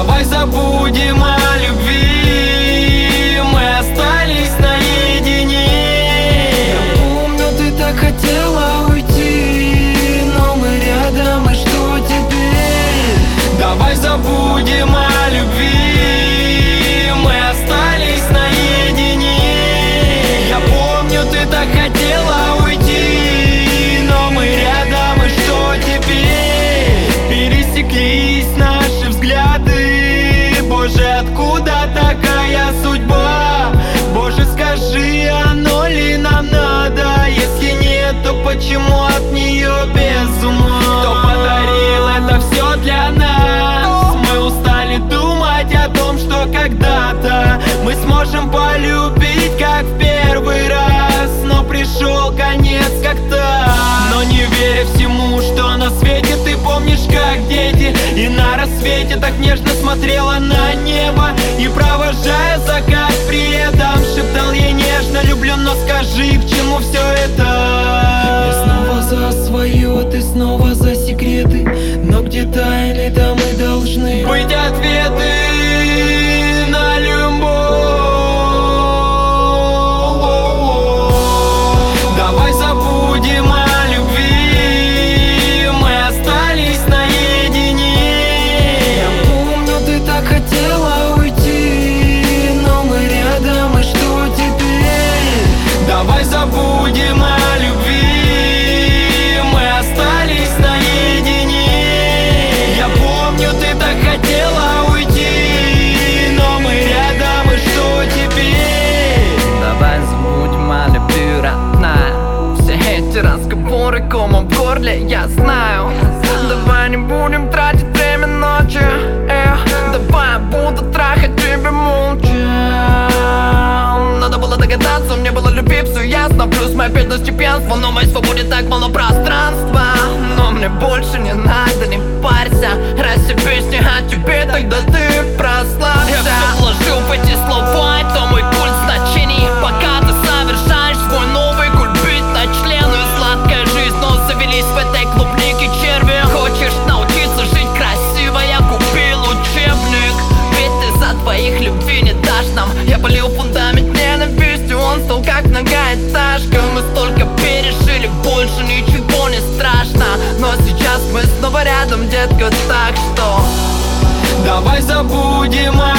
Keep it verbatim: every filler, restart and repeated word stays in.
Давай забудем о любви, мы остались наедине. Я помню, ты так хотела уйти, но мы рядом, и что теперь? Давай забудем о любви, мы остались наедине. Я помню, ты так хотела уйти, но мы рядом, и что теперь? Пересеклись наши взгляды, Боже, откуда такая судьба? Боже, скажи, оно ли нам надо? Если нет, то почему от нее без ума? Кто подарил это все для нас? Мы устали думать о том, что когда-то мы сможем полюбить, как в первый раз. Но пришел конец как-то. Но не веря всему, что на свете, ты помнишь, как дети, и на рассвете так нежно смотрела на небо, и провожая закат при этом шептал ей нежно: люблю, но скажи, к чему все это? Я снова за свое, ты снова за секреты, но где тайны, там мы должны быть ответы на любовь. Давай забудем о любви, мы остались наедине. Я помню, ты так хотела уйти, но мы рядом, и что теперь? Давай забудем о любви, мы остались наедине. Я помню, ты так хотела уйти, но мы рядом, и что теперь? Давай забудем о любви, родная. Все эти разговоры комом в горле, я знаю. Давай не будем тратить время ночи, эх. Давай я буду трахать тебя молча. Надо было догадаться, мне было любви, все ясно. Плюс моя бедность и пьянство, но в моей свободе так мало пространства. Но мне больше не надо, не парься. Раз все песни о тебе, тогда ты прославься. Я все вложил в эти слова, это мой культ значений. Пока ты совершаешь свой новый культ, бить на члену и сладкая жизнь. Но завелись в этой клубнике черви. Хочешь научиться жить красиво, я купил учебник. Ведь ты за твоих любви не дашь нам. Я полил фундамент ненавистью, он стал как многоэтажка. Мы столько пережили, больше ничего не страшно. Но сейчас мы снова рядом, детка, так что давай забудем о